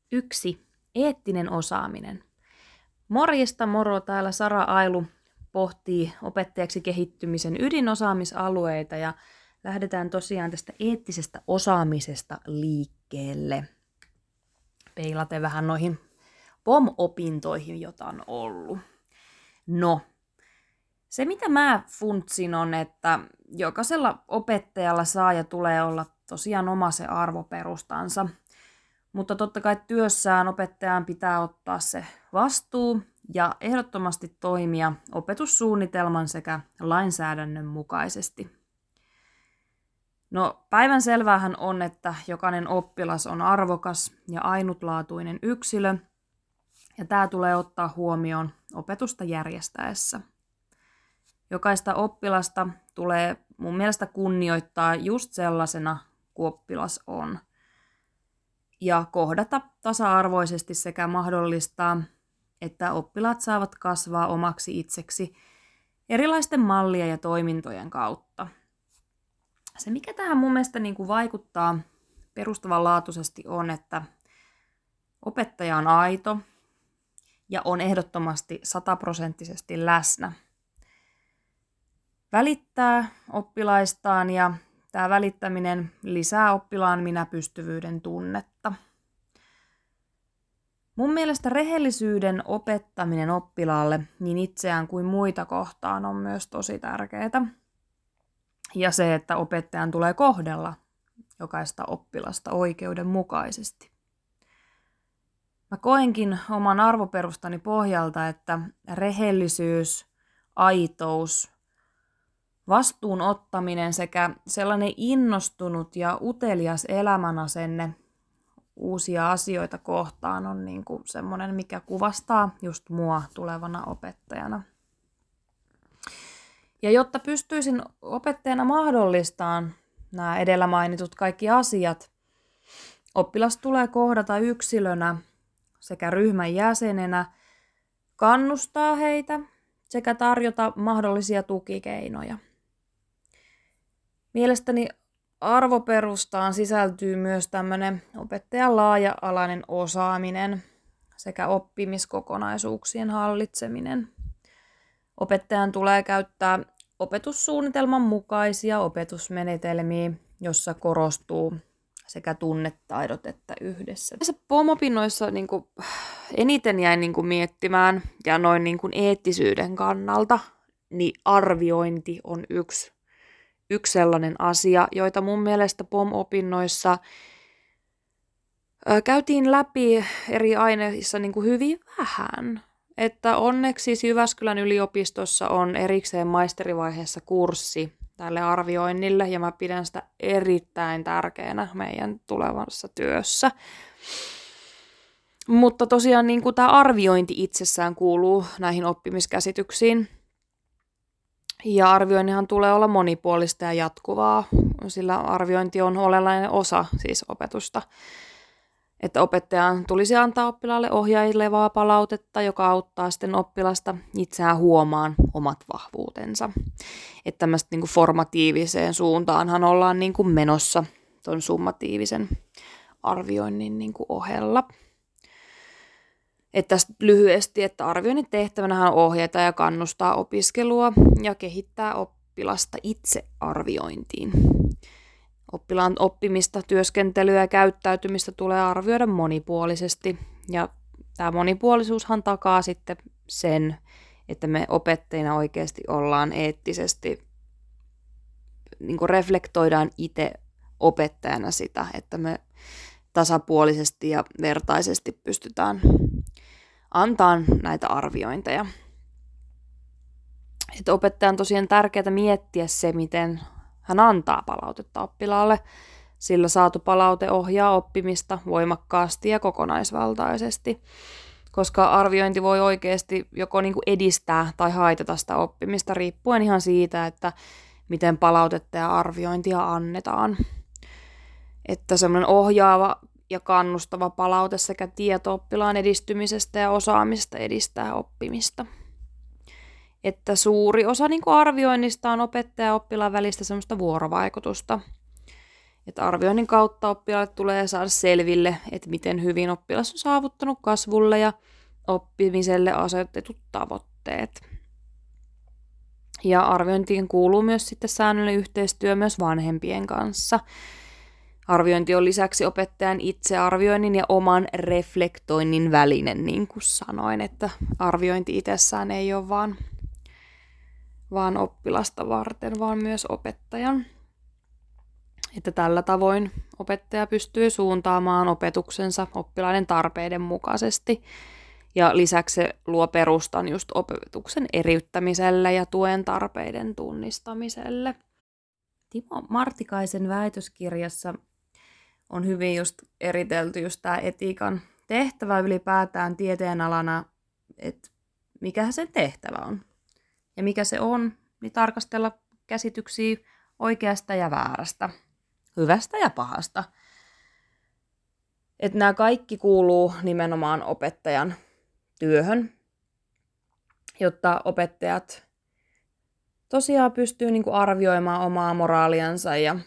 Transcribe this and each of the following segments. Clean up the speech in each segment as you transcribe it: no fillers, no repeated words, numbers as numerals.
1. Eettinen osaaminen. Morjesta, moro, täällä Sara Ailu pohtii opettajaksi kehittymisen ydinosaamisalueita ja lähdetään tosiaan tästä eettisestä osaamisesta liikkeelle. Peilaten vähän noihin POM-opintoihin, joita on ollut. No, se mitä mä funtsin on, että jokaisella opettajalla saa ja tulee olla tosiaan oma se arvoperustansa. Mutta totta kai työssään opettajan pitää ottaa se vastuu ja ehdottomasti toimia opetussuunnitelman sekä lainsäädännön mukaisesti. No, päivänselväähän on, että jokainen oppilas on arvokas ja ainutlaatuinen yksilö, ja tämä tulee ottaa huomioon opetusta järjestäessä. Jokaista oppilasta tulee mun mielestä kunnioittaa just sellaisena kuin oppilas on. Ja kohdata tasa-arvoisesti sekä mahdollistaa, että oppilaat saavat kasvaa omaksi itseksi erilaisten mallien ja toimintojen kautta. Se, mikä tähän mun mielestä vaikuttaa perustavanlaatuisesti on, että opettaja on aito ja on ehdottomasti 100% läsnä. Välittää oppilaistaan ja tämä välittäminen lisää oppilaan minäpystyvyyden tunnetta. Mun mielestä rehellisyyden opettaminen oppilaalle niin itseään kuin muita kohtaan on myös tosi tärkeää. Ja se, että opettajan tulee kohdella jokaista oppilasta oikeudenmukaisesti. Mä koenkin oman arvoperustani pohjalta, että rehellisyys, aitous, vastuun ottaminen sekä sellainen innostunut ja utelias elämänasenne uusia asioita kohtaan on semmoinen, mikä kuvastaa just mua tulevana opettajana. Ja jotta pystyisin opettajana mahdollistamaan nämä edellä mainitut kaikki asiat, oppilas tulee kohdata yksilönä sekä ryhmän jäsenenä, kannustaa heitä sekä tarjota mahdollisia tukikeinoja. Mielestäni arvoperustaan sisältyy myös tämmöinen opettajan laaja-alainen osaaminen sekä oppimiskokonaisuuksien hallitseminen. Opettajan tulee käyttää opetussuunnitelman mukaisia opetusmenetelmiä, jossa korostuu sekä tunnetaidot että yhdessä. Tässä POM-opinnoissa eniten jäin miettimään ja noin eettisyyden kannalta, niin arviointi on yksi sellainen asia, joita mun mielestä POM-opinnoissa käytiin läpi eri aineissa hyvin vähän. Että onneksi siis Jyväskylän yliopistossa on erikseen maisterivaiheessa kurssi tälle arvioinnille, ja mä pidän sitä erittäin tärkeänä meidän tulevassa työssä. Mutta tosiaan tämä arviointi itsessään kuuluu näihin oppimiskäsityksiin. Ja arvioinnihan tulee olla monipuolista ja jatkuvaa, sillä arviointi on olennainen osa siis opetusta. Että opettajan tulisi antaa oppilaalle ohjailevaa palautetta, joka auttaa sitten oppilasta itseään huomaan omat vahvuutensa. Että tämmöistä formatiiviseen suuntaanhan ollaan menossa tuon summatiivisen arvioinnin ohella. Että tästä lyhyesti, että arvioinnin tehtävänä on ohjata ja kannustaa opiskelua ja kehittää oppilasta itsearviointiin. Oppilaan oppimista, työskentelyä ja käyttäytymistä tulee arvioida monipuolisesti, ja tämä monipuolisuushan takaa sitten sen, että me opettajina oikeasti ollaan eettisesti, reflektoidaan itse opettajana sitä, että me tasapuolisesti ja vertaisesti pystytään antaa näitä arviointeja. Että opettajan on tosiaan tärkeää miettiä se, miten hän antaa palautetta oppilaalle, sillä saatu palaute ohjaa oppimista voimakkaasti ja kokonaisvaltaisesti, koska arviointi voi oikeasti joko edistää tai haitata sitä oppimista riippuen ihan siitä, että miten palautetta ja arviointia annetaan. Että semmoinen ohjaava ja kannustava palaute sekä tieto oppilaan edistymisestä ja osaamisesta edistää oppimista. Että suuri osa arvioinnista on opettaja ja oppilaan välistä semmoista vuorovaikutusta. Että arvioinnin kautta oppilaalle tulee saada selville, että miten hyvin oppilas on saavuttanut kasvulle ja oppimiselle asetetut tavoitteet. Ja arviointiin kuuluu myös sitten säännöllinen yhteistyö myös vanhempien kanssa. Arviointi on lisäksi opettajan itsearvioinnin ja oman reflektoinnin väline, niin kuin sanoin, että arviointi itsessään ei ole vaan oppilasta varten, vaan myös opettajan. Että tällä tavoin opettaja pystyy suuntaamaan opetuksensa oppilaiden tarpeiden mukaisesti. Ja lisäksi se luo perustan just opetuksen eriyttämiselle ja tuen tarpeiden tunnistamiselle. Timo Martikaisen väitöskirjassa on hyvin just eritelty just tämä etiikan tehtävä ylipäätään tieteenalana, että mikä sen tehtävä on. Ja mikä se on, niin tarkastella käsityksiä oikeasta ja väärästä, hyvästä ja pahasta. Että nämä kaikki kuuluu nimenomaan opettajan työhön, jotta opettajat tosiaan pystyy niinku arvioimaan omaa moraaliansa ja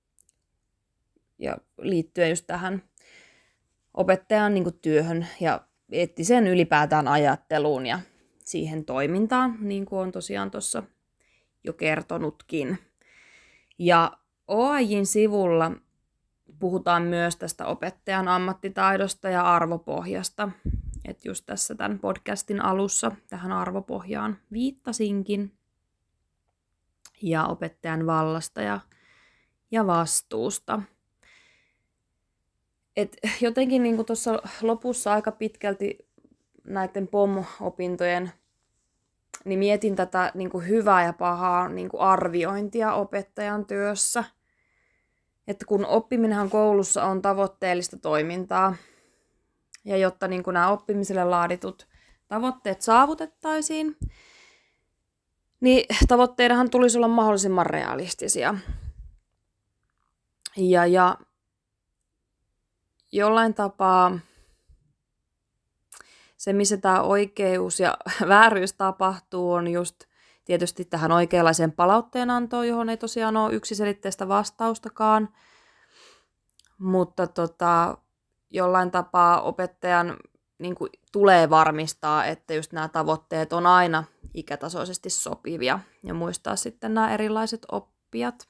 liittyen just tähän opettajan niinku työhön ja eettiseen ylipäätään ajatteluun ja siihen toimintaan, niin kuin on tosiaan tuossa jo kertonutkin. Ja OAJ:n sivulla puhutaan myös tästä opettajan ammattitaidosta ja arvopohjasta. Että just tässä tämän podcastin alussa tähän arvopohjaan viittasinkin. Ja opettajan vallasta ja vastuusta. Et jotenkin niin tuossa lopussa aika pitkälti näiden POM-opintojen, niin mietin tätä niin kuin hyvää ja pahaa niin kuin arviointia opettajan työssä. Että kun oppiminenhan koulussa on tavoitteellista toimintaa, ja jotta niin kuin nämä oppimiselle laaditut tavoitteet saavutettaisiin, niin tavoitteidenhan tulisi olla mahdollisimman realistisia. Ja jollain tapaa se, missä tämä oikeus ja vääryys tapahtuu, on just tietysti tähän oikeanlaiseen palautteenantoon, johon ei tosiaan ole yksiselitteistä vastaustakaan. Mutta jollain tapaa opettajan niin kuin, tulee varmistaa, että just nämä tavoitteet on aina ikätasoisesti sopivia ja muistaa sitten nämä erilaiset oppijat.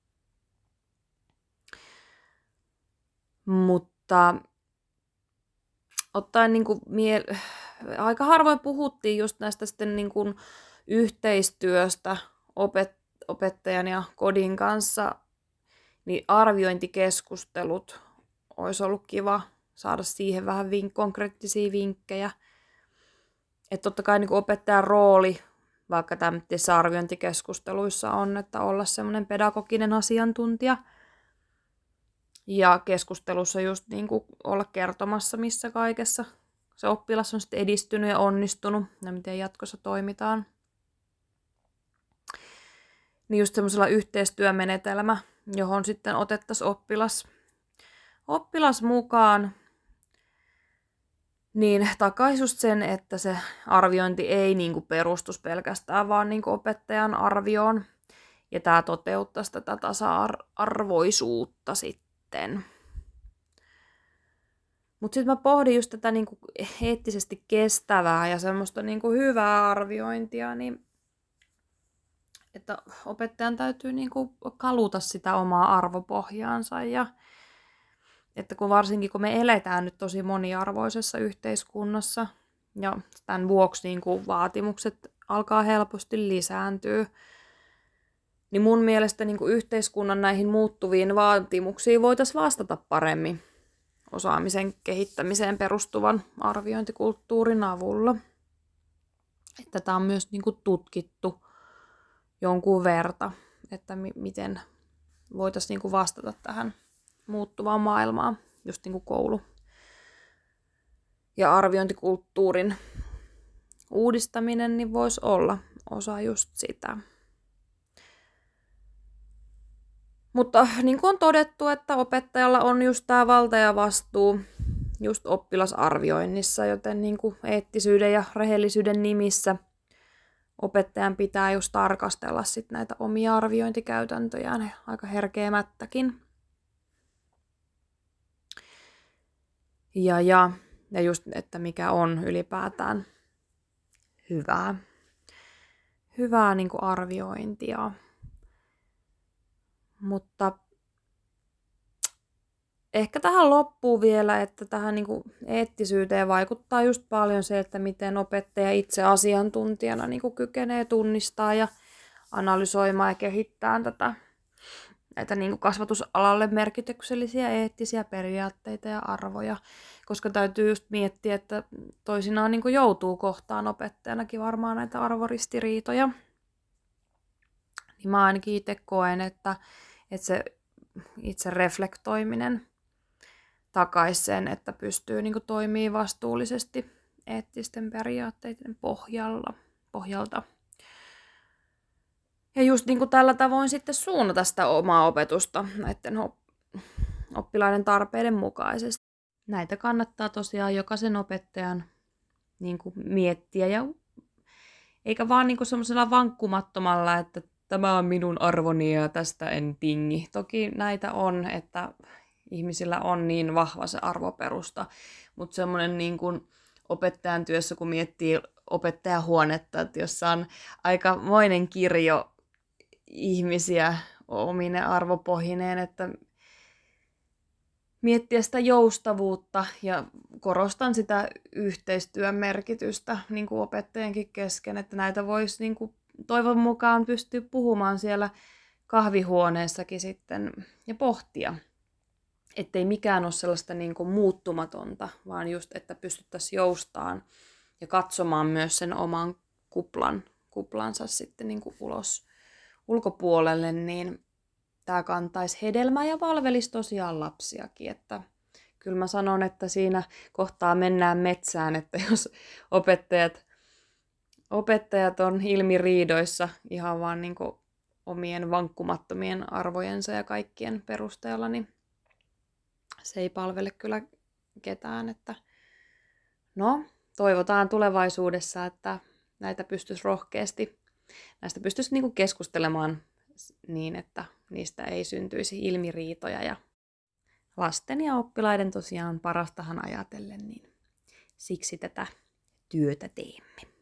Mutta ottaen niin kuin, aika harvoin puhuttiin just näistä sitten niin kuin, yhteistyöstä opettajan ja kodin kanssa, niin arviointikeskustelut olisi ollut kiva saada siihen vähän konkreettisia vinkkejä. Että totta kai niin kuin opettajan rooli vaikka tämmöisissä arviointikeskusteluissa on, että olla semmoinen pedagoginen asiantuntija. Ja keskustelussa just niin kuin olla kertomassa, missä kaikessa se oppilas on sitten edistynyt ja onnistunut ja miten jatkossa toimitaan. Niin just semmoisella yhteistyömenetelmä, johon sitten otettaisiin oppilas mukaan, niin takaisi just sen, että se arviointi ei niinku perustus pelkästään vaan niinku opettajan arvioon. Ja tämä toteuttaisi tätä tasa-arvoisuutta sitten. Mutta sitten mä pohdin just tätä niinku eettisesti kestävää ja semmoista niinku hyvää arviointia, niin että opettajan täytyy niinku kaluta sitä omaa arvopohjaansa ja että varsinkin kun me eletään nyt tosi moniarvoisessa yhteiskunnassa ja tämän vuoksi niinku vaatimukset alkaa helposti lisääntyä, niin mun mielestä niinku yhteiskunnan näihin muuttuviin vaatimuksiin voitaisiin vastata paremmin osaamisen kehittämiseen perustuvan arviointikulttuurin avulla. Että tämä on myös niinku tutkittu jonkun verta, että miten voitaisiin niinku vastata tähän muuttuvaan maailmaan, just niinku koulu- ja arviointikulttuurin uudistaminen niin voisi olla osa just sitä. Mutta niin kuin on todettu, että opettajalla on just tämä valta ja vastuu just oppilasarvioinnissa, joten niin kuin eettisyyden ja rehellisyyden nimissä opettajan pitää just tarkastella sit näitä omia arviointikäytäntöjään aika herkeämättäkin. Ja just, että mikä on ylipäätään hyvää niin kuin arviointia. Mutta ehkä tähän loppuu vielä, että tähän niin kuin eettisyyteen vaikuttaa just paljon se, että miten opettaja itse asiantuntijana niin kuin kykenee tunnistaa ja analysoimaan ja kehittämään näitä niin kuin kasvatusalalle merkityksellisiä eettisiä periaatteita ja arvoja, koska täytyy just miettiä, että toisinaan niin kuin joutuu kohtaan opettajanakin varmaan näitä arvoristiriitoja. Niin mä ainakin itse koen, että se itse reflektoiminen takaisi sen, että pystyy niin kuin toimimaan vastuullisesti eettisten periaatteiden pohjalta. Ja just niin kuin tällä tavoin sitten suunnata sitä omaa opetusta näiden oppilaiden tarpeiden mukaisesti. Näitä kannattaa tosiaan jokaisen opettajan niin kuin miettiä, ja eikä vaan niin kuin semmoisella vankkumattomalla, että tämä on minun arvoni ja tästä en tingi. Toki näitä on, että ihmisillä on niin vahva se arvoperusta, mutta semmoinen niin kuin opettajan työssä, kun miettii opettajahuonetta, että jossa on aikamoinen kirjo ihmisiä omine arvopohjineen, että miettiä sitä joustavuutta ja korostan sitä yhteistyön merkitystä niin kuin opettajienkin kesken, että näitä voisi niin kuin toivon mukaan pystyä puhumaan siellä kahvihuoneessakin sitten ja pohtia, ettei mikään ole sellaista niin kuin muuttumatonta, vaan just, että pystyttäisiin joustaan ja katsomaan myös sen oman kuplansa sitten niin kuin ulos ulkopuolelle, niin tämä kantaisi hedelmää ja palvelisi tosiaan lapsiakin, että kyllä mä sanon, että siinä kohtaa mennään metsään, että jos opettajat on ilmiriidoissa ihan vaan niin kuin omien vankkumattomien arvojensa ja kaikkien perusteella, niin se ei palvele kyllä ketään, että no, toivotaan tulevaisuudessa, että näistä pystyisi niin kuin keskustelemaan niin, että niistä ei syntyisi ilmiriitoja ja lasten ja oppilaiden tosiaan parastahan ajatellen, niin siksi tätä työtä teemme.